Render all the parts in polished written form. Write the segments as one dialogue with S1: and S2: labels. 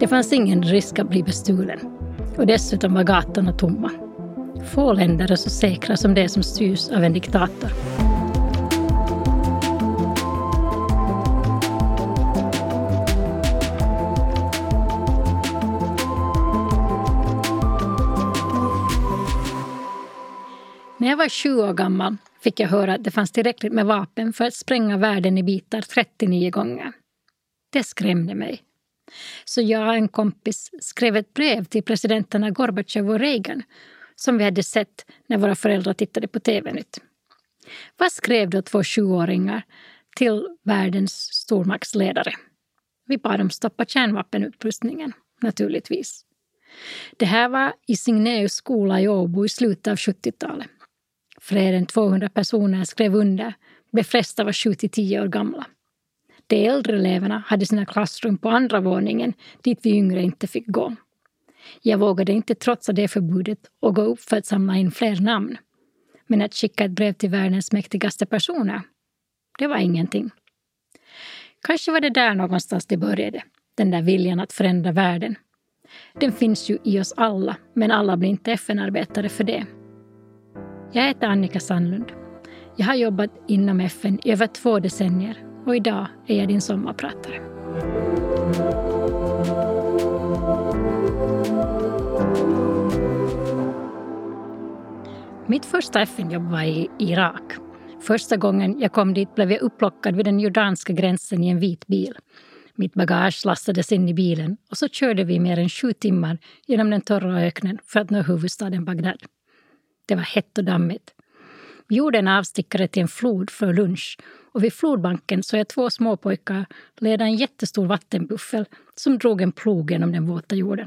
S1: Det fanns ingen risk att bli bestulen. Och dessutom var gatorna tomma. Få länder är så säkra som det som styrs av en diktator. När jag var 20 år gammal fick jag höra att det fanns tillräckligt med vapen för att spränga världen i bitar 39 gånger. Det skrämde mig. Så jag och en kompis skrev ett brev till presidenterna Gorbachev och Reagan som vi hade sett när våra föräldrar tittade på TV-nytt. Vad skrev då 2 20-åringar till världens stormaktsledare? Vi bad dem stoppa kärnvapenutprustningen, naturligtvis. Det här var i Signeus skola i Åbo i slutet av 70-talet. Fler än 200 personer skrev under, de flesta var 7-10 år gamla. De äldre eleverna hade sina klassrum på andra våningen dit vi yngre inte fick gå. Jag vågade inte trotsa det förbudet och gå upp för att samla in fler namn. Men att skicka ett brev till världens mäktigaste personer, det var ingenting. Kanske var det där någonstans det började, den där viljan att förändra världen. Den finns ju i oss alla, men alla blir inte FN-arbetare för det. Jag heter Annika Sandlund. Jag har jobbat inom FN i över 2 decennier och idag är jag din sommarpratare. Mitt första FN-jobb var i Irak. Första gången jag kom dit blev jag upplockad vid den jordanska gränsen i en vit bil. Mitt bagage lastades in i bilen och så körde vi mer än 7 timmar genom den torra öknen för att nå huvudstaden Bagdad. Det var hett och dammigt. Vi gjorde en avstickare till en flod för lunch och vid flodbanken så jag 2 småpojkar leda en jättestor vattenbuffel som drog en plog genom den våta jorden.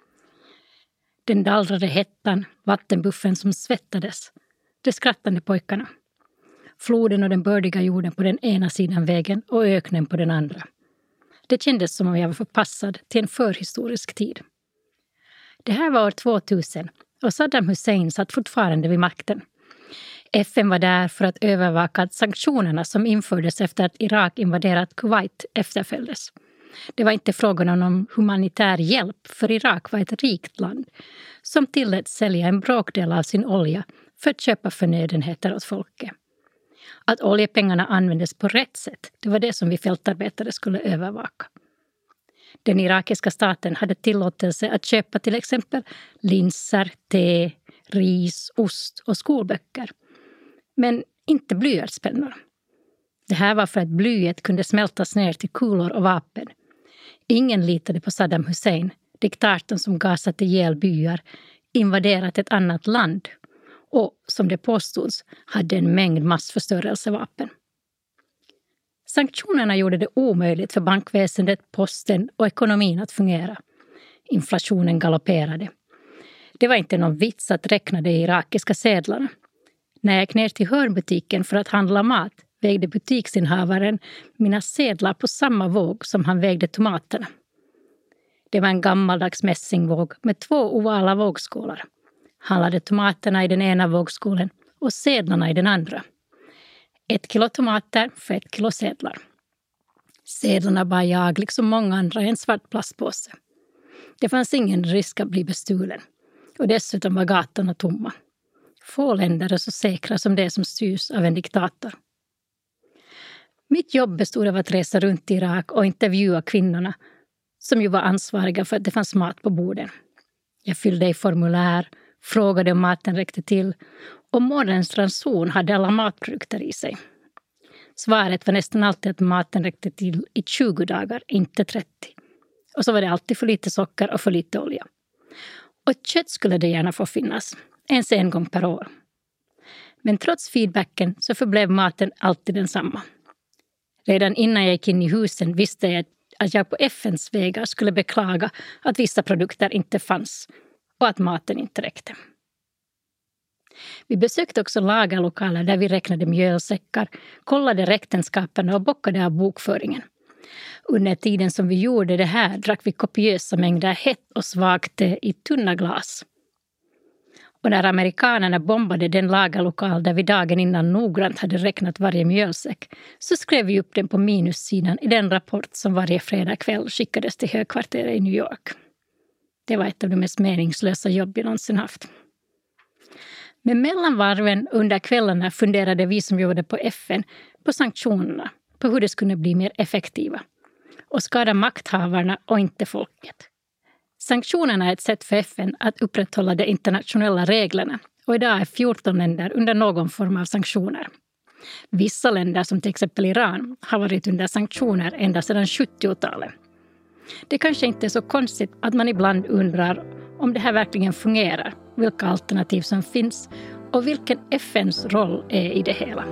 S1: Den dallrade hettan, vattenbuffeln som svettades, de skrattande pojkarna. Floden och den bördiga jorden på den ena sidan vägen och öknen på den andra. Det kändes som om jag var förpassad till en förhistorisk tid. Det här var år 2000 och Saddam Hussein satt fortfarande vid makten. FN var där för att övervaka att sanktionerna som infördes efter att Irak invaderat Kuwait efterföljdes. Det var inte frågan om någon humanitär hjälp, för Irak var ett rikt land som tillät sälja en bråkdel av sin olja för att köpa förnödenheter åt folket. Att oljepengarna användes på rätt sätt, det var det som vi fältarbetare skulle övervaka. Den irakiska staten hade tillåtelse att köpa till exempel linser, te, ris, ost och skolböcker. Men inte blyertspennor. Det här var för att blyet kunde smältas ner till kulor och vapen. Ingen litade på Saddam Hussein, diktatorn som gasat ihjäl byar, invaderat ett annat land och, som det påstods, hade en mängd massförstörelsevapen. Sanktionerna gjorde det omöjligt för bankväsendet, posten och ekonomin att fungera. Inflationen galopperade. Det var inte någon vits att räkna de irakiska sedlarna. När jag gick ner till hörnbutiken för att handla mat vägde butiksinnehavaren mina sedlar på samma våg som han vägde tomaterna. Det var en gammaldags mässingvåg med 2 ovala vågskålar. Han lade tomaterna i den ena vågskålen och sedlarna i den andra. 1 kilo tomater för 1 kilo sedlar. Sedlarna bar jag, liksom många andra, i en svart plastpåse. Det fanns ingen risk att bli bestulen. Och dessutom var gatorna tomma. Få länder är så säkra som det som styrs av en diktator. Mitt jobb bestod av att resa runt i Irak och intervjua kvinnorna som ju var ansvariga för att det fanns mat på borden. Jag fyllde i formulär, frågade om maten räckte till och morgonens ranson hade alla matprodukter i sig. Svaret var nästan alltid att maten räckte till i 20 dagar, inte 30. Och så var det alltid för lite socker och för lite olja. Och kött skulle det gärna få finnas, ens 1 gång per år. Men trots feedbacken så förblev maten alltid densamma. Redan innan jag gick in i husen visste jag att jag på FNs vägar skulle beklaga att vissa produkter inte fanns och att maten inte räckte. Vi besökte också lagerlokaler där vi räknade mjölsäckar, kollade räkenskaperna och bockade av bokföringen. Under tiden som vi gjorde det här drack vi kopiösa mängder hett och svagt i tunna glas. Och när amerikanerna bombade den lagerlokal där vi dagen innan noggrant hade räknat varje mjölsäck så skrev vi upp den på minussidan i den rapport som varje fredag kväll skickades till högkvarteret i New York. Det var ett av de mest meningslösa jobb jag någonsin haft. Men mellan varven under kvällarna funderade vi som jobbade på FN på sanktionerna, på hur det skulle bli mer effektiva och skada makthavarna och inte folket. Sanktionerna är ett sätt för FN att upprätthålla de internationella reglerna och idag är 14 länder under någon form av sanktioner. Vissa länder, som till exempel Iran, har varit under sanktioner ända sedan 70-talet. Det kanske inte är så konstigt att man ibland undrar om det här verkligen fungerar, vilka alternativ som finns och vilken FNs roll är i det hela.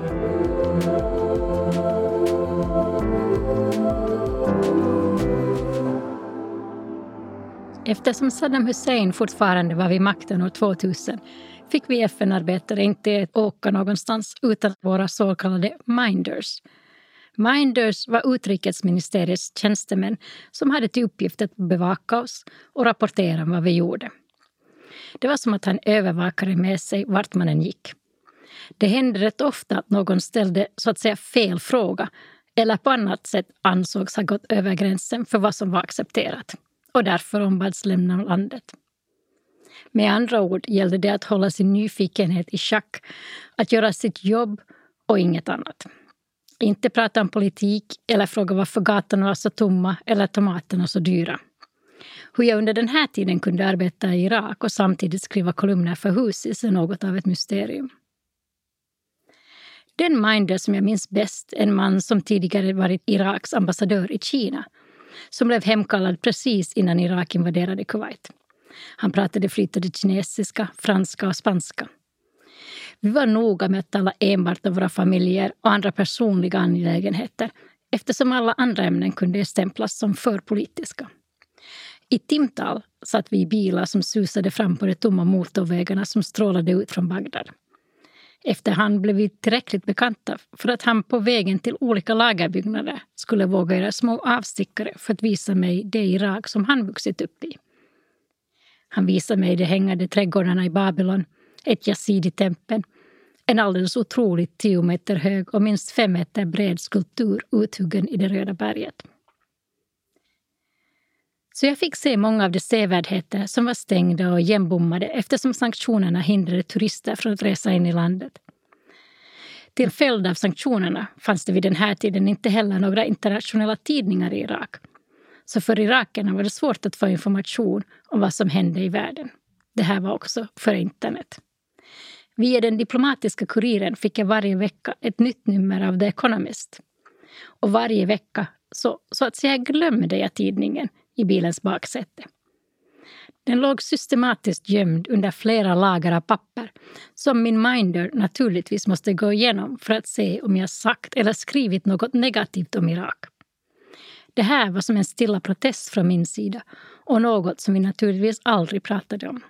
S1: Eftersom Saddam Hussein fortfarande var vid makten år 2000 fick vi FN-arbetare inte åka någonstans utan våra så kallade minders. Minders var utrikesministeriets tjänstemän som hade till uppgift att bevaka oss och rapportera vad vi gjorde. Det var som att ha en övervakare med sig vart man än gick. Det hände rätt ofta att någon ställde så att säga fel fråga eller på annat sätt ansågs ha gått över gränsen för vad som var accepterat och därför ombads lämna landet. Med andra ord gällde det att hålla sin nyfikenhet i schack, att göra sitt jobb och inget annat. Inte prata om politik eller fråga varför gatorna var så tomma eller tomaterna så dyra. Hur jag under den här tiden kunde arbeta i Irak och samtidigt skriva kolumner för Husis är något av ett mysterium. Den minder som jag minns bäst är en man som tidigare varit Iraks ambassadör i Kina, som blev hemkallad precis innan Irak invaderade Kuwait. Han pratade flytande kinesiska, franska och spanska. Vi var noga med att tala enbart om våra familjer och andra personliga angelägenheter eftersom alla andra ämnen kunde stämplas som för politiska. I timtal satt vi i bilar som susade fram på de tomma motorvägarna som strålade ut från Bagdad. Efterhand blev vi tillräckligt bekanta för att han på vägen till olika lagerbyggnader skulle våga göra små avstickare för att visa mig det Irak som han vuxit upp i. Han visade mig de hängande trädgårdarna i Babylon, ett yazidi-tempel, en alldeles otroligt 10 meter hög och minst 5 meter bred skulptur uthuggen i det röda berget. Så jag fick se många av de sevärdheter som var stängda och igenbommade eftersom sanktionerna hindrade turister från att resa in i landet. Till följd av sanktionerna fanns det vid den här tiden inte heller några internationella tidningar i Irak. Så för irakerna var det svårt att få information om vad som hände i världen. Det här var också för internet. Via den diplomatiska kuriren fick jag varje vecka ett nytt nummer av The Economist. Och varje vecka så att säga glömde jag tidningen i bilens baksäte. Den låg systematiskt gömd under flera lager av papper som min minder naturligtvis måste gå igenom för att se om jag sagt eller skrivit något negativt om Irak. Det här var som en stilla protest från min sida och något som vi naturligtvis aldrig pratade om.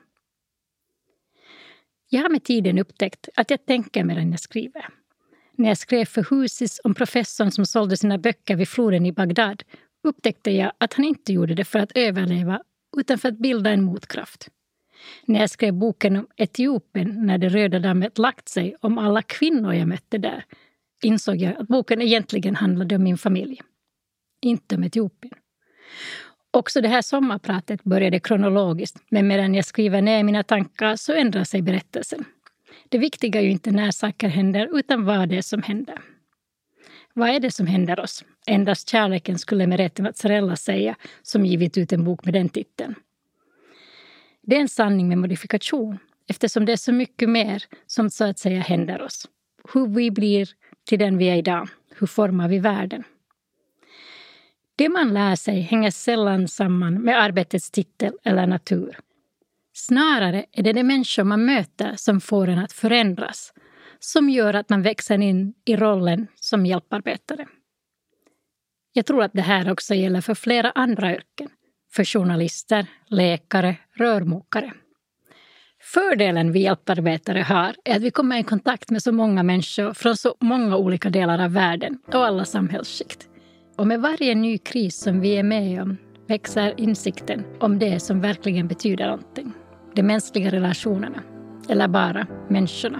S1: Jag har med tiden upptäckt att jag tänker medan jag skriver. När jag skrev för Husis om professorn som sålde sina böcker vid floden i Bagdad upptäckte jag att han inte gjorde det för att överleva utan för att bilda en motkraft. När jag skrev boken om Etiopien när det röda dammet lagt sig om alla kvinnor jag mötte där insåg jag att boken egentligen handlade om min familj. Inte om Etiopien. Också det här sommarpratet började kronologiskt, men medan jag skriver ner mina tankar så ändrar sig berättelsen. Det viktiga är ju inte när saker händer utan vad det är som händer. Vad är det som händer oss? Endast kärleken skulle med rätten att Sarella säga som givit ut en bok med den titeln. Det är en sanning med modifikation eftersom det är så mycket mer som så att säga händer oss. Hur vi blir till den vi är idag. Hur formar vi världen? Det man lär sig hänger sällan samman med arbetets titel eller natur. Snarare är det de människor man möter som får en att förändras, som gör att man växer in i rollen som hjälparbetare. Jag tror att det här också gäller för flera andra yrken, för journalister, läkare, rörmokare. Fördelen vi hjälparbetare har är att vi kommer i kontakt med så många människor från så många olika delar av världen och alla samhällsskikt. Och med varje ny kris som vi är med om växer insikten om det som verkligen betyder någonting. De mänskliga relationerna. eller bara människorna.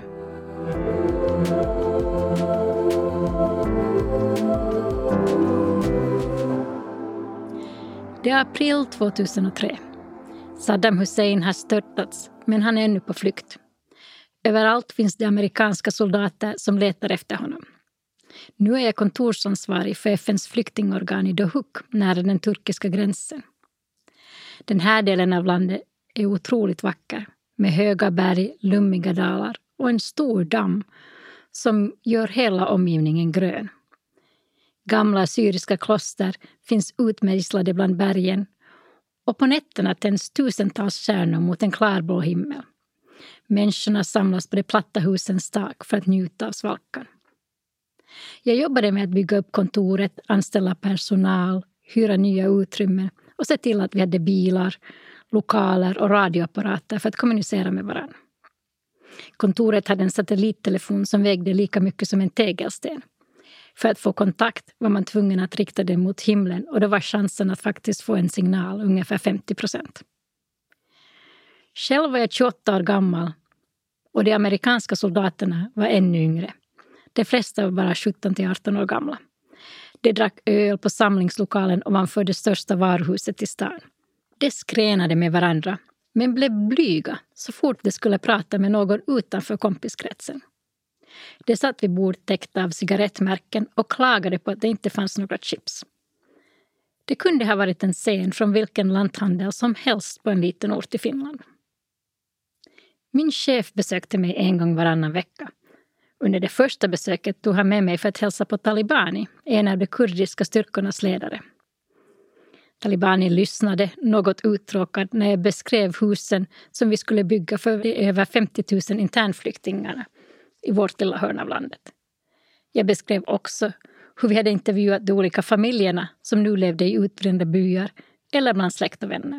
S1: Det är april 2003. Saddam Hussein har störtats, men han är ännu på flykt. Överallt finns det amerikanska soldater som letar efter honom. Nu är jag kontorsansvarig för FNs flyktingorgan i Dohuk, nära den turkiska gränsen. Den här delen av landet är otroligt vacker, med höga berg, lummiga dalar och en stor damm som gör hela omgivningen grön. Gamla syriska kloster finns utmejslade bland bergen och på nätterna tänds tusentals stjärnor mot en klarblå himmel. Människorna samlas på de platta husens tak för att njuta av svalkan. Jag jobbade med att bygga upp kontoret, anställa personal, hyra nya utrymmen och se till att vi hade bilar, lokaler och radioapparater för att kommunicera med varandra. Kontoret hade en satellittelefon som vägde lika mycket som en tegelsten. För att få kontakt var man tvungen att rikta den mot himlen och då var chansen att faktiskt få en signal ungefär 50%. Själv var jag 28 år gammal och de amerikanska soldaterna var ännu yngre. De flesta var bara 17-18 år gamla. De drack öl på samlingslokalen ovanför det största varuhuset i stan. De skränade med varandra men blev blyga så fort de skulle prata med någon utanför kompiskretsen. De satt vid bord täckta av cigarettmärken och klagade på att det inte fanns några chips. Det kunde ha varit en scen från vilken lanthandel som helst på en liten ort i Finland. Min chef besökte mig en gång varannan vecka. Under det första besöket tog han med mig för att hälsa på Talibani, en av de kurdiska styrkornas ledare. Talibani lyssnade något uttråkad när jag beskrev husen som vi skulle bygga för de över 50 000 internflyktingarna i vårt lilla hörn av landet. Jag beskrev också hur vi hade intervjuat de olika familjerna som nu levde i utbrända byar eller bland släkt och vänner.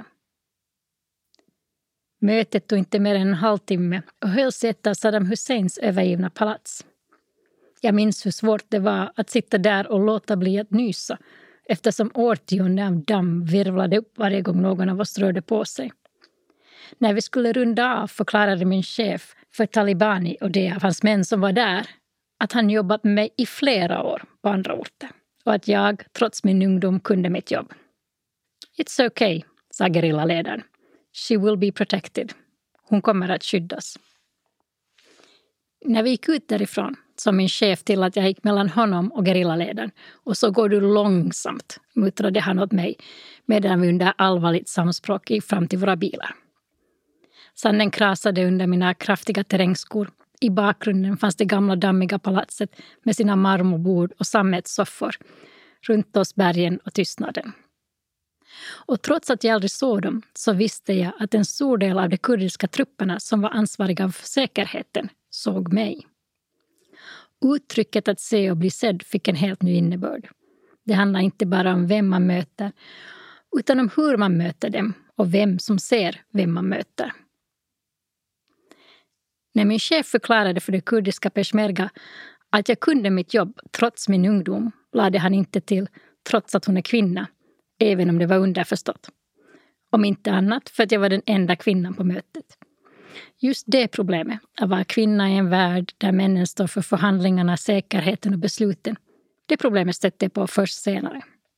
S1: Mötet tog inte mer än en halvtimme och hölls i ett av Saddam Husseins övergivna palats. Jag minns hur svårt det var att sitta där och låta bli att nysa eftersom årtionden av damm virvlade upp varje gång någon av oss rörde på sig. När vi skulle runda av förklarade min chef för Talibani och de av hans män som var där att han jobbat med mig i flera år på andra orter och att jag, trots min ungdom, kunde mitt jobb. It's okay, sa gerillaledaren. She will be protected. Hon kommer att skyddas. När vi gick ut därifrån sa min chef till att jag gick mellan honom och gerillaledaren och så går du långsamt, muttrade han åt mig medan vi under allvarligt samspråk gick fram till våra bilar. Sanden krasade under mina kraftiga terrängskor. I bakgrunden fanns det gamla dammiga palatset med sina marmorbord och sammetssoffor. Runt oss bergen och tystnaden. Och trots att jag aldrig såg dem så visste jag att en stor del av de kurdiska trupperna som var ansvariga för säkerheten såg mig. Uttrycket att se och bli sedd fick en helt ny innebörd. Det handlar inte bara om vem man möter utan om hur man möter dem och vem som ser vem man möter. När min chef förklarade för det kurdiska peshmerga att jag kunde mitt jobb trots min ungdom lade han inte till trots att hon är kvinna, även om det var underförstått. Om inte annat för att jag var den enda kvinnan på mötet. Just det problemet, att vara kvinna i en värld där männen står för förhandlingarna, säkerheten och besluten, det problemet stötte jag på först senare.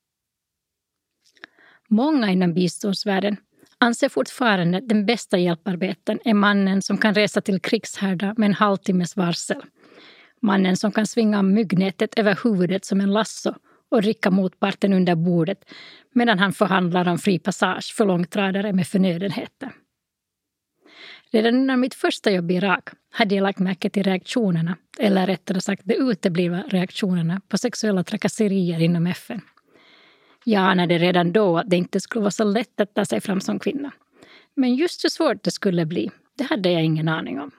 S1: Många inom biståndsvärlden anser fortfarande att den bästa hjälparbeten är mannen som kan resa till krigshärdar med en halvtimmes varsel. Mannen som kan svinga myggnätet över huvudet som en lasso och rycka motparten under bordet medan han förhandlar om fri passage för långtradare med förnödenheter. Redan under mitt första jobb i Irak hade jag lagt märke till reaktionerna, eller rättare sagt de uteblivna reaktionerna på sexuella trakasserier inom FN. Jag anade redan då att det inte skulle vara så lätt att ta sig fram som kvinna. Men just hur svårt det skulle bli, det hade jag ingen aning om.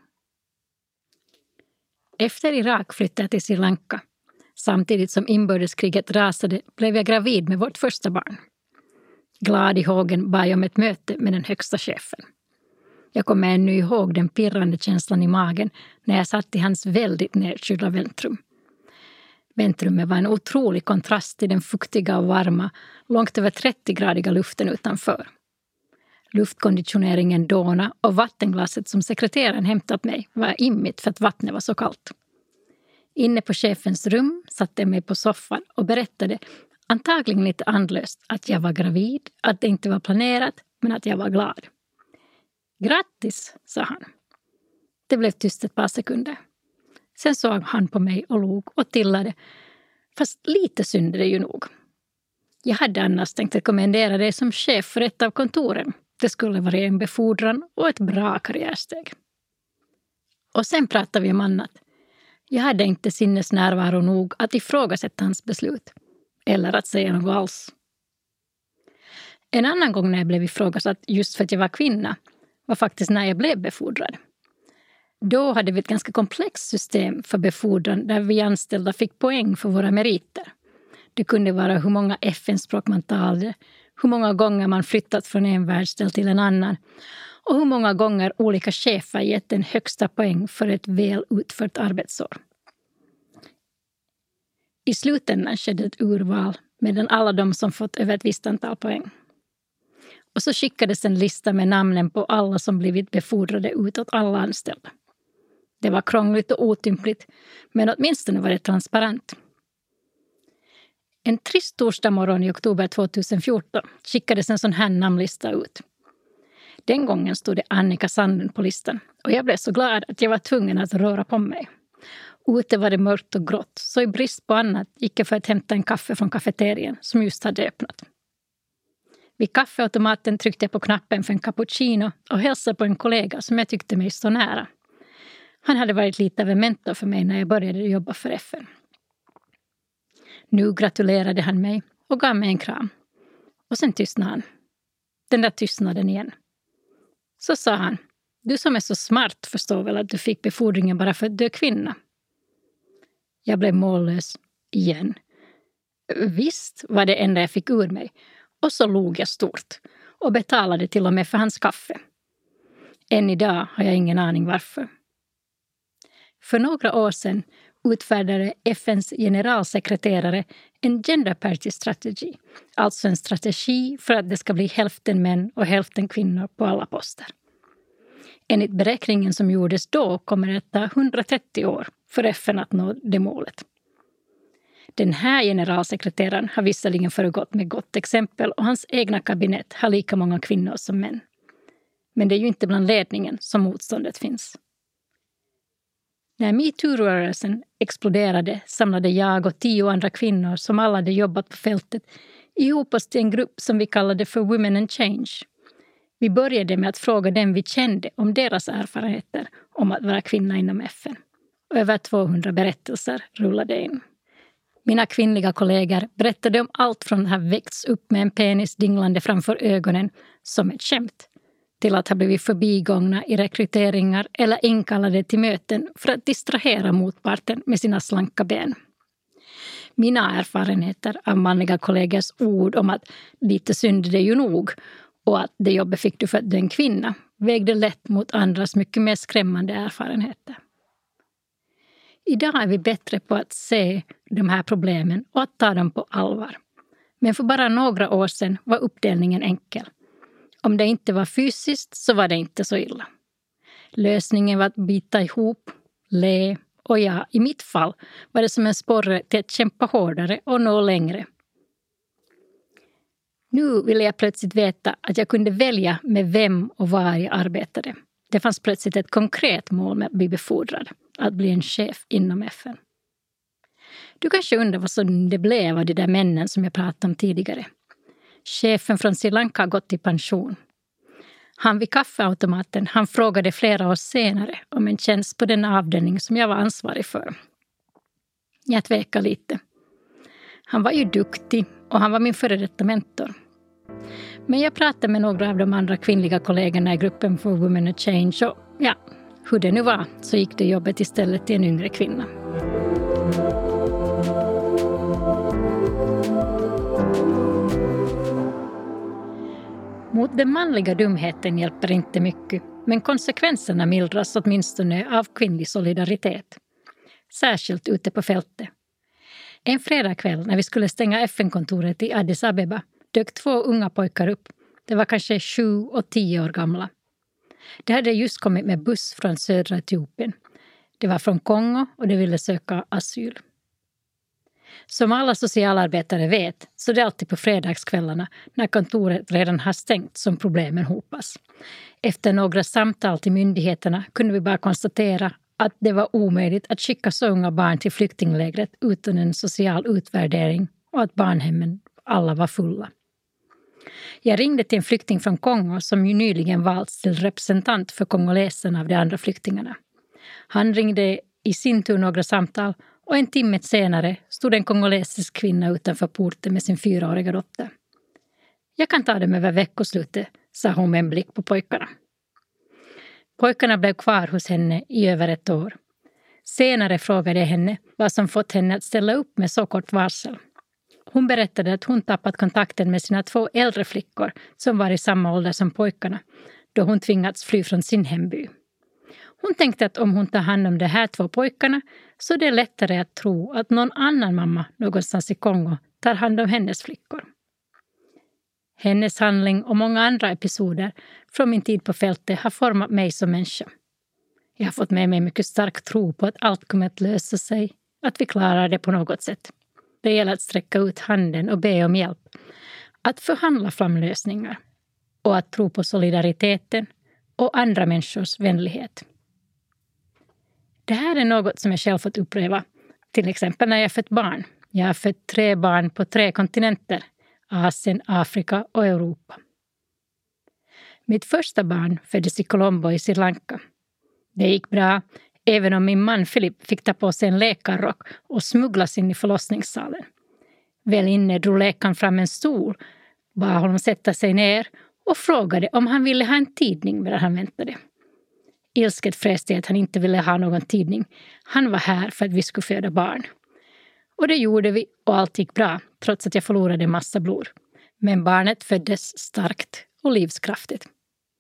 S1: Efter Irak flyttade jag till Sri Lanka. Samtidigt som inbördeskriget rasade blev jag gravid med vårt första barn. Glad i hågen bad jag om ett möte med den högsta chefen. Jag kommer ännu ihåg den pirrande känslan i magen när jag satt i hans väldigt nedkylda väntrum. Väntrummet var en otrolig kontrast till den fuktiga och varma, långt över 30-gradiga luften utanför. Luftkonditioneringen dånade och vattenglaset som sekreteraren hämtat mig var immigt för att vattnet var så kallt. Inne på chefens rum satte jag mig på soffan och berättade, antagligen lite andlöst, att jag var gravid, att det inte var planerat, men att jag var glad. Grattis, sa han. Det blev tyst ett par sekunder. Sen såg han på mig och log och tillade, fast lite synd är det ju nog. Jag hade annars tänkt rekommendera dig som chef för ett av kontoren. Det skulle vara en befordran och ett bra karriärsteg. Och sen pratade vi om annat. Jag hade inte sinnesnärvaro nog att ifrågasätta hans beslut. Eller att säga något alls. En annan gång när jag blev ifrågasatt just för att jag var kvinna var faktiskt när jag blev befordrad. Då hade vi ett ganska komplext system för befordran där vi anställda fick poäng för våra meriter. Det kunde vara hur många FN-språk man talade, hur många gånger man flyttat från en världsdel till en annan och hur många gånger olika chefer gett den högsta poäng för ett väl utfört arbetsår. I slutändan skedde ett urval mellan alla de som fått över ett visst antal poäng. Och så skickades en lista med namnen på alla som blivit befordrade utåt alla anställda. Det var krångligt och otympligt, men åtminstone var det transparent. En trist torsdag morgon i oktober 2014 skickades en sån här namnlista ut. Den gången stod det Annika Sandlund på listan och jag blev så glad att jag var tvungen att röra på mig. Ute var det mörkt och grått, så i brist på annat gick jag för att hämta en kaffe från kafeterien som just hade öppnat. Vid kaffeautomaten tryckte jag på knappen för en cappuccino och hälsade på en kollega som jag tyckte mig stå nära. Han hade varit lite av en mentor för mig när jag började jobba för FN. Nu gratulerade han mig och gav mig en kram. Och sen tystnade han. Den där tystnaden igen. Så sa han, du som är så smart förstår väl att du fick befordringen bara för att du är kvinna. Jag blev mållös igen. Visst var det enda jag fick ur mig. Och så log jag stort och betalade till och med för hans kaffe. Än idag har jag ingen aning varför. För några år sedan utfärdade FNs generalsekreterare en Gender Parity Strategy, alltså en strategi för att det ska bli hälften män och hälften kvinnor på alla poster. Enligt beräkningen som gjordes då kommer det att ta 130 år för FN att nå det målet. Den här generalsekreteraren har visserligen föregått med gott exempel och hans egna kabinett har lika många kvinnor som män. Men det är ju inte bland ledningen som motståndet finns. När MeToo-rörelsen exploderade samlade jag och 10 andra kvinnor som alla hade jobbat på fältet ihop oss till en grupp som vi kallade för Women and Change. Vi började med att fråga dem vi kände om deras erfarenheter om att vara kvinna inom FN. Över 200 berättelser rullade in. Mina kvinnliga kollegor berättade om allt från att ha väckts upp med en penis dinglande framför ögonen som ett skämt till att ha blivit förbigångna i rekryteringar eller inkallade till möten för att distrahera motparten med sina slanka ben. Mina erfarenheter av manliga kollegors ord om att lite synd det ju nog och att det jobbet fick du för att du är en kvinna vägde lätt mot andras mycket mer skrämmande erfarenheter. Idag är vi bättre på att se de här problemen och att ta dem på allvar. Men för bara några år sedan var uppdelningen enkel. Om det inte var fysiskt så var det inte så illa. Lösningen var att bita ihop, le och ja, i mitt fall var det som en sporre till att kämpa hårdare och nå längre. Nu ville jag plötsligt veta att jag kunde välja med vem och var jag arbetade. Det fanns plötsligt ett konkret mål med att bli befordrad, att bli en chef inom FN. Du kanske undrar vad som det blev av de där männen som jag pratade om tidigare. Chefen från Sri Lanka har gått i pension. Han vid kaffeautomaten, han frågade flera år senare om en tjänst på den avdelning som jag var ansvarig för. Jag tvekade lite. Han var ju duktig och han var min före detta mentor. Men jag pratade med några av de andra kvinnliga kollegorna i gruppen för Women and Change och ja, hur det nu var så gick det jobbet istället till en yngre kvinna. Mot den manliga dumheten hjälper inte mycket, men konsekvenserna mildras åtminstone av kvinnlig solidaritet. Särskilt ute på fältet. En fredagkväll när vi skulle stänga FN-kontoret i Addis Abeba dök 2 unga pojkar upp Det var kanske 7 och 10 år gamla. De hade just kommit med buss från södra Etiopien. Det var från Kongo och de ville söka asyl. Som alla socialarbetare vet så det är alltid på fredagskvällarna när kontoret redan har stängt som problemen hopas. Efter några samtal till myndigheterna kunde vi bara konstatera att det var omöjligt att skicka så unga barn till flyktinglägret utan en social utvärdering och att barnhemmen alla var fulla. Jag ringde till en flykting från Kongo som ju nyligen valts till representant för kongoleserna av de andra flyktingarna. Han ringde i sin tur några samtal och en timme senare stod en kongolesisk kvinna utanför porten med sin 4-åriga dotter. Jag kan ta dem över veckoslutet, sa hon med en blick på pojkarna. Pojkarna blev kvar hos henne i över ett år. Senare frågade jag henne vad som fått henne att ställa upp med så kort varsel. Hon berättade att hon tappat kontakten med sina 2 äldre flickor som var i samma ålder som pojkarna då hon tvingats fly från sin hemby. Hon tänkte att om hon tar hand om de här 2 pojkarna så är det lättare att tro att någon annan mamma någonstans i Kongo tar hand om hennes flickor. Hennes handling och många andra episoder från min tid på fältet har format mig som människa. Jag har fått med mig mycket stark tro på att allt kommer att lösa sig, att vi klarar det på något sätt. Det gäller att sträcka ut handen och be om hjälp, att förhandla fram lösningar och att tro på solidariteten och andra människors vänlighet. Det här är något som jag själv fått uppleva, till exempel när jag fött barn. Jag har fött 3 barn på 3 kontinenter, Asien, Afrika och Europa. Mitt första barn föddes i Colombo i Sri Lanka. Det gick bra, även om min man Philip fick ta på sig en läkarrock och smugglas in i förlossningssalen. Väl inne drog läkaren fram en stol, bad honom sätta sig ner och frågade om han ville ha en tidning medan han väntade. Ilsket fräste att han inte ville ha någon tidning. Han var här för att vi skulle föda barn. Och det gjorde vi och allt gick bra, trots att jag förlorade en massa blod. Men barnet föddes starkt och livskraftigt.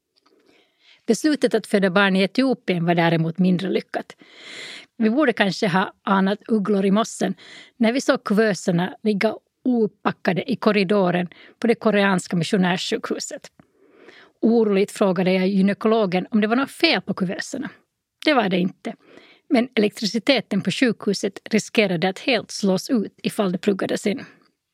S1: Beslutet att föda barn i Etiopien var däremot mindre lyckat. Vi borde kanske ha anat ugglor i mossen när vi såg kuvöserna ligga opackade i korridoren på det koreanska missionärssjukhuset. Oroligt frågade jag gynekologen om det var något fel på kuvöserna. Det var det inte. Men elektriciteten på sjukhuset riskerade att helt slås ut ifall det pluggades in.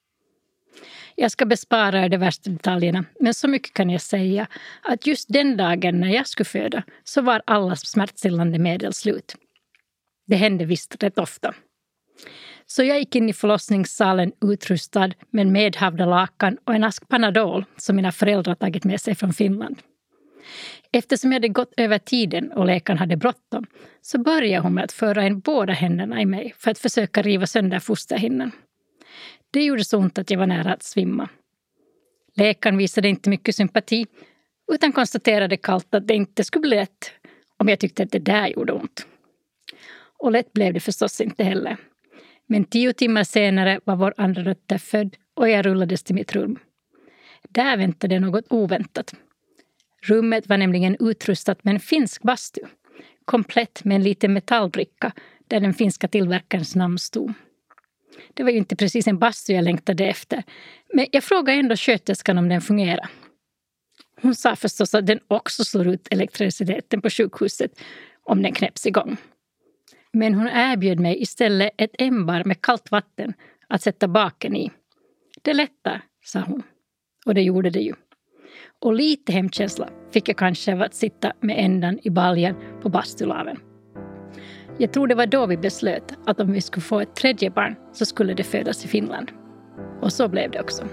S1: Jag ska bespara de värsta detaljerna, men så mycket kan jag säga att just den dagen när jag skulle föda så var alla smärtstillande medel slut. Det hände visst rätt ofta. Så jag gick in i förlossningssalen utrustad med medhavda lakan och en ask Panadol som mina föräldrar tagit med sig från Finland. Eftersom jag hade gått över tiden och läkaren hade bråttom så började hon med att föra in båda händerna i mig för att försöka riva sönder fosterhinnan. Det gjorde så ont att jag var nära att svimma. Läkaren visade inte mycket sympati utan konstaterade kallt att det inte skulle bli lätt om jag tyckte att det där gjorde ont. Och lätt blev det förstås inte heller. Men 10 timmar senare var vår andra dotter född och jag rullades till mitt rum. Där väntade något oväntat. Rummet var nämligen utrustat med en finsk bastu, komplett med en liten metallbricka där den finska tillverkarens namn stod. Det var ju inte precis en bastu jag längtade efter, men jag frågade ändå sköterskan om den fungerar. Hon sa förstås att den också slår ut elektriciteten på sjukhuset om den knäpps igång. Men hon erbjöd mig istället ett ämbar med kallt vatten att sätta baken i. Det lättar, sa hon. Och det gjorde det ju. Och lite hemkänsla fick jag kanske av att sitta med ändan i baljan på bastulaven. Jag tror det var då vi beslöt att om vi skulle få ett 3:e barn så skulle det födas i Finland. Och så blev det också.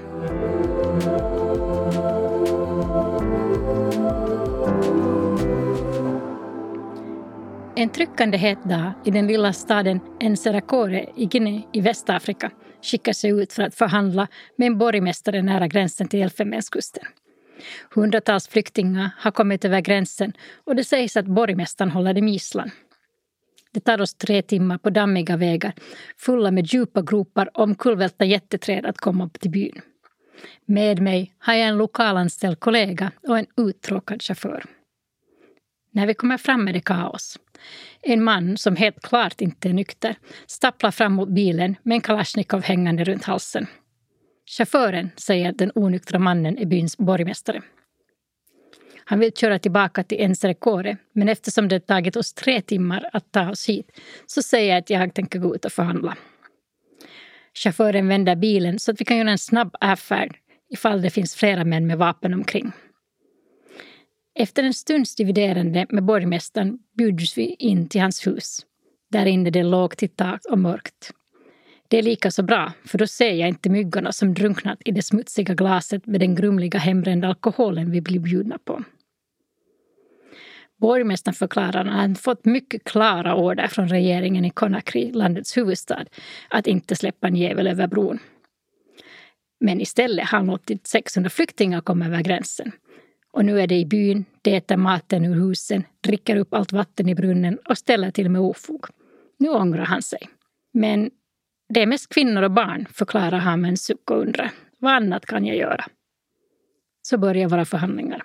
S1: En tryckande het dag i den lilla staden Enserakore i Guinea i Västafrika skickar sig ut för att förhandla med en borgmästare nära gränsen till Elfenbenskusten. Hundratals flyktingar har kommit över gränsen och det sägs att borgmästaren håller dem i gisslan. Det tar oss 3 timmar på dammiga vägar fulla med djupa gropar och omkullvälta jätteträd att komma upp till byn. Med mig har jag en lokalanställd kollega och en uttråkad chaufför. När vi kommer fram är det kaos. En man som helt klart inte är nykter stapplar fram mot bilen med en Kalashnikov hängande runt halsen. Chauffören säger att den onyktra mannen är byns borgmästare. Han vill köra tillbaka till Enserekore, men eftersom det tagit oss 3 timmar att ta oss hit så säger jag att jag tänker gå ut och förhandla. Chauffören vänder bilen så att vi kan göra en snabb avfärd ifall det finns flera män med vapen omkring. Efter en stunds dividerande med borgmästaren bjuds vi in till hans hus. Där inne är det lågt i tak och mörkt. Det är lika så bra, för då ser jag inte myggorna som drunknat i det smutsiga glaset med den grumliga hembrända alkoholen vi blir bjudna på. Borgmästaren förklarar att han fått mycket klara order från regeringen i Conakry, landets huvudstad, att inte släppa en jävel över bron. Men istället har han låtit 600 flyktingar komma över gränsen. Och nu är det i byn, de äter maten ur husen, dricker upp allt vatten i brunnen och ställer till med ofog. Nu ångrar han sig. Men det är mest kvinnor och barn, förklarar han med en suck och undrar. Vad annat kan jag göra? Så börjar våra förhandlingar.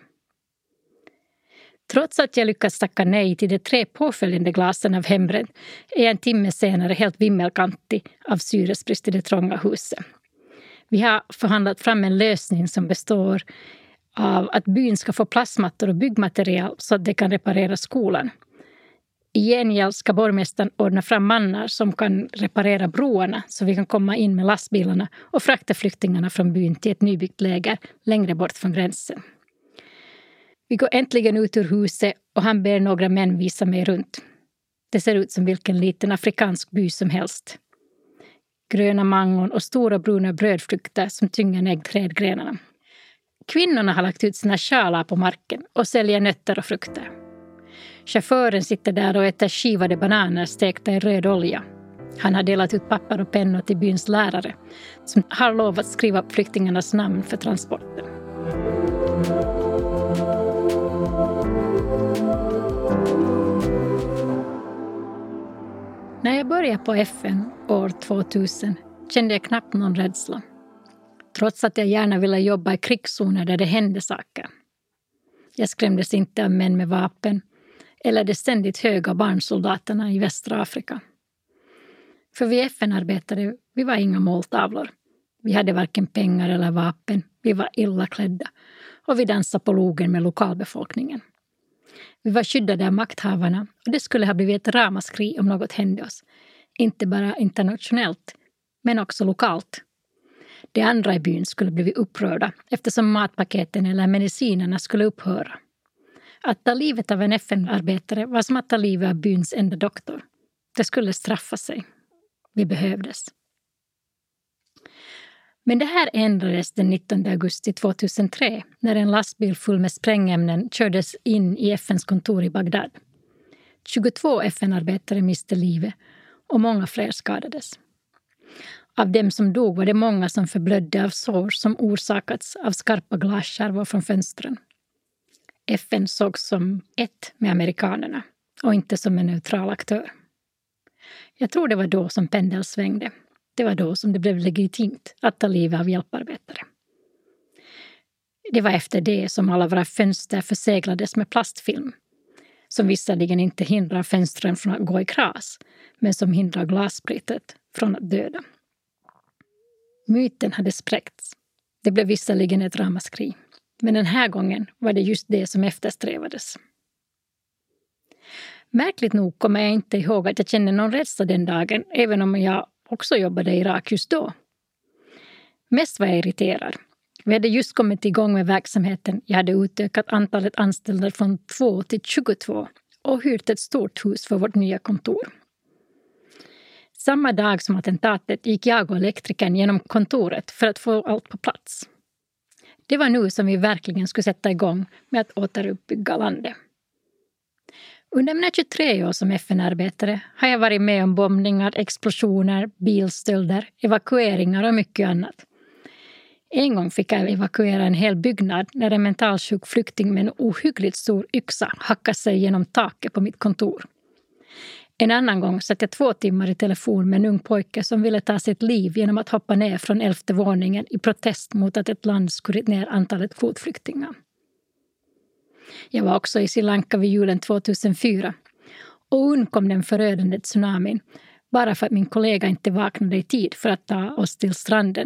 S1: Trots att jag lyckats tacka nej till de 3 påföljande glasen av hembränt är jag en timme senare helt vimmelkantig av syresbrist i det trånga huset. Vi har förhandlat fram en lösning som består av att byn ska få plastmattor och byggmaterial så att de kan reparera skolan. I gengäld ska borgmästaren ordna fram mannar som kan reparera broarna så vi kan komma in med lastbilarna och frakta flyktingarna från byn till ett nybyggt läger längre bort från gränsen. Vi går äntligen ut ur huset och han ber några män visa mig runt. Det ser ut som vilken liten afrikansk by som helst. Gröna mangon och stora bruna brödfrukter som tynger ner trädgrenarna. Kvinnorna har lagt ut sina sjalar på marken och säljer nötter och frukter. Chauffören sitter där och äter skivade bananer stekta i röd olja. Han har delat ut papper och pennor till byns lärare som har lovat skriva upp flyktingarnas namn för transporten. När jag började på FN år 2000 kände jag knappt någon rädsla. Trots att jag gärna ville jobba i krigszoner där det hände saker. Jag skrämdes inte av män med vapen eller de ständigt höga barnsoldaterna i västra Afrika. För vi FN-arbetare, vi var inga måltavlor. Vi hade varken pengar eller vapen, vi var illa klädda och vi dansade på logen med lokalbefolkningen. Vi var skyddade av makthavarna och det skulle ha blivit ett ramaskri om något hände oss. Inte bara internationellt, men också lokalt. De andra i byn skulle bli upprörda eftersom matpaketen eller medicinerna skulle upphöra. Att ta livet av en FN-arbetare var som att ta livet av byns enda doktor. Det skulle straffa sig. Vi behövdes. Men det här ändrades den 19 augusti 2003 när en lastbil full med sprängämnen kördes in i FNs kontor i Bagdad. 22 FN-arbetare miste livet och många fler skadades. Av dem som dog var det många som förblödde av sår som orsakats av skarpa glasskärvor från fönstren. FN såg som ett med amerikanerna och inte som en neutral aktör. Jag tror det var då som pendeln svängde. Det var då som det blev legitimt att ta livet av hjälparbetare. Det var efter det som alla våra fönster förseglades med plastfilm. Som visserligen inte hindrar fönstren från att gå i kras, men som hindrar glassplitet från att döda. Myten hade spräckts. Det blev visserligen ett ramaskri. Men den här gången var det just det som eftersträvades. Märkligt nog kommer jag inte ihåg att jag kände någon rädsla den dagen, även om jag också jobbade i Irak just då. Mest var jag irriterad. Vi hade just kommit igång med verksamheten. Jag hade utökat antalet anställda från 2 till 22 och hyrt ett stort hus för vårt nya kontor. Samma dag som attentatet gick jag och elektrikern genom kontoret för att få allt på plats. Det var nu som vi verkligen skulle sätta igång med att återuppbygga landet. Under mina 23 år som FN-arbetare har jag varit med om bombningar, explosioner, bilstölder, evakueringar och mycket annat. En gång fick jag evakuera en hel byggnad när en mentalsjuk flykting med en ohyggligt stor yxa hackade sig genom taket på mitt kontor. En annan gång satt jag 2 timmar i telefon med en ung pojke som ville ta sitt liv genom att hoppa ner från 11:e våningen i protest mot att ett land skurit ner antalet kvotflyktingar. Jag var också i Sri Lanka vid julen 2004 och undkom den förödande tsunamin bara för att min kollega inte vaknade i tid för att ta oss till stranden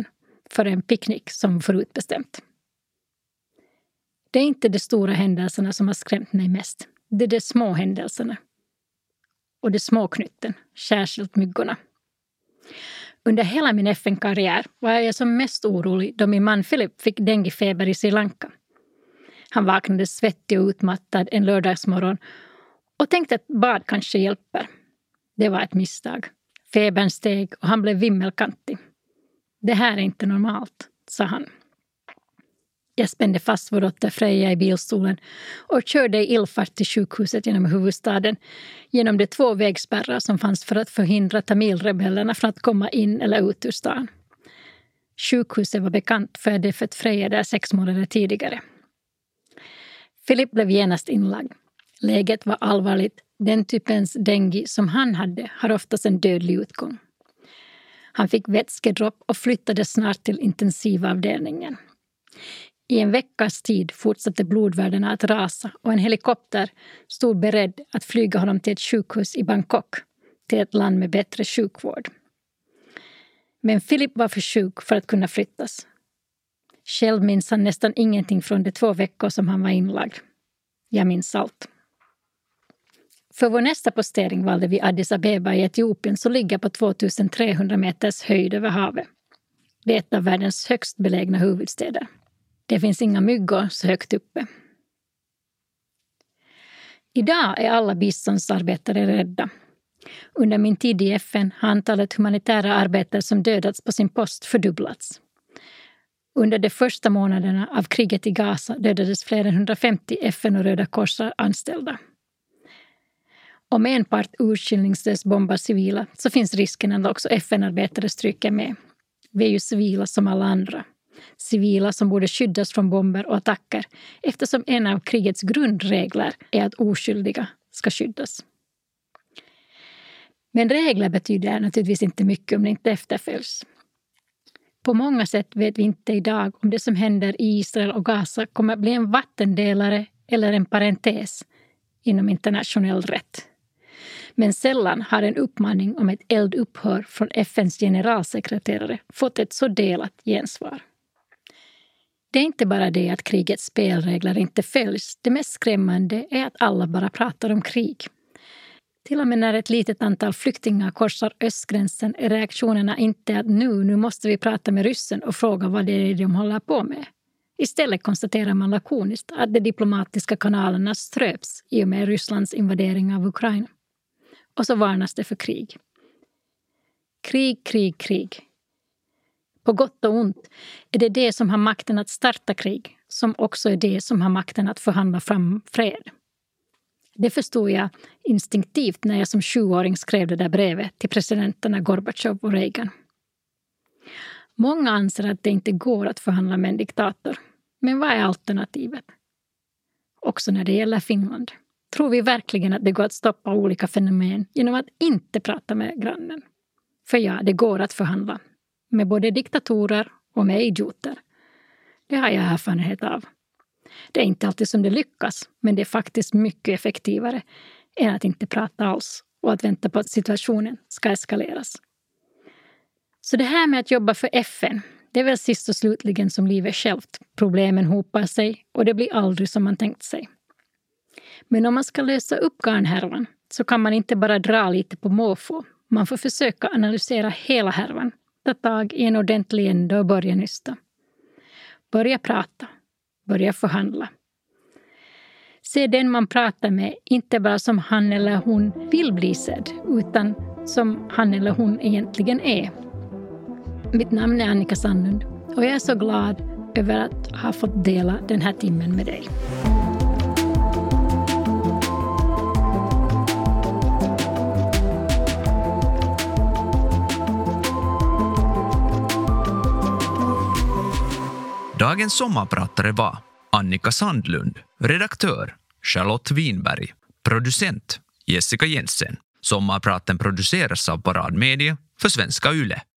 S1: för en picknick som förutbestämt. Det är inte de stora händelserna som har skrämt mig mest. Det är de små händelserna. Och de små knytten, särskilt myggorna. Under hela min FN-karriär var jag som mest orolig då min man Philip fick denguefeber i Sri Lanka. Han vaknade svettig och utmattad en lördagsmorgon och tänkte att bad kanske hjälper. Det var ett misstag. Febern steg och han blev vimmelkantig. Det här är inte normalt, sa han. Jag spände fast vår dotter Freja i bilstolen och körde i illfart till sjukhuset genom huvudstaden genom de 2 vägspärrar som fanns för att förhindra tamilrebellerna från att komma in eller ut ur stan. Sjukhuset var bekant för jag hade fött Freja där 6 månader tidigare. Philip blev genast inlagd. Läget var allvarligt. Den typens dengue som han hade har oftast en dödlig utgång. Han fick vätskedropp och flyttades snart till intensivavdelningen. I en veckas tid fortsatte blodvärdena att rasa och en helikopter stod beredd att flyga honom till ett sjukhus i Bangkok, till ett land med bättre sjukvård. Men Philip var för sjuk för att kunna flyttas. Själv minns han nästan ingenting från de 2 veckor som han var inlagd. Jag minns allt. För vår nästa postering valde vi Addis Abeba i Etiopien som ligger på 2300 meters höjd över havet. Det är ett av världens högst belägna huvudstäder. Det finns inga myggor så högt uppe. Idag är alla biståndsarbetare rädda. Under min tid i FN har antalet humanitära arbetare som dödats på sin post fördubblats. Under de första månaderna av kriget i Gaza dödades fler än 150 FN- och Röda korsar anställda. Om en part urskillningslöst bombar civila så finns risken att också FN-arbetare stryker med. Vi är ju civila som alla andra. Civila som borde skyddas från bomber och attacker eftersom en av krigets grundregler är att oskyldiga ska skyddas. Men regler betyder naturligtvis inte mycket om det inte efterföljs. På många sätt vet vi inte idag om det som händer i Israel och Gaza kommer att bli en vattendelare eller en parentes inom internationell rätt. Men sällan har en uppmaning om ett eldupphör från FNs generalsekreterare fått ett så delat gensvar. Det är inte bara det att krigets spelregler inte följs. Det mest skrämmande är att alla bara pratar om krig. Till och med när ett litet antal flyktingar korsar östgränsen är reaktionerna inte att nu måste vi prata med ryssen och fråga vad det är de håller på med. Istället konstaterar man lakoniskt att de diplomatiska kanalerna ströps i och med Rysslands invadering av Ukraina. Och så varnas det för krig. Krig. På gott och ont är det som har makten att starta krig som också är det som har makten att förhandla fram fred. Det förstod jag instinktivt när jag som 7-åring skrev det där brevet till presidenterna Gorbachev och Reagan. Många anser att det inte går att förhandla med en diktator. Men vad är alternativet? Också när det gäller Finland. Tror vi verkligen att det går att stoppa olika fenomen genom att inte prata med grannen? För ja, det går att förhandla. Med både diktatorer och med idioter. Det har jag erfarenhet av. Det är inte alltid som det lyckas, men det är faktiskt mycket effektivare än att inte prata alls och att vänta på att situationen ska eskaleras. Så det här med att jobba för FN, det är väl sist och slutligen som livet självt. Problemen hopar sig och det blir aldrig som man tänkt sig. Men om man ska lösa upp garnhärvan så kan man inte bara dra lite på måfå. Man får försöka analysera hela härvan, ta tag i en ordentlig ände och börja nysta. Börja prata, börja förhandla. Se den man pratar med inte bara som han eller hon vill bli sedd, utan som han eller hon egentligen är. Mitt namn är Annika Sandlund och jag är så glad över att ha fått dela den här timmen med dig.
S2: Dagens sommarpratare var Annika Sandlund, redaktör Charlotte Winberg, producent Jessica Jensen. Sommarpraten produceras av Parad Media för Svenska Yle.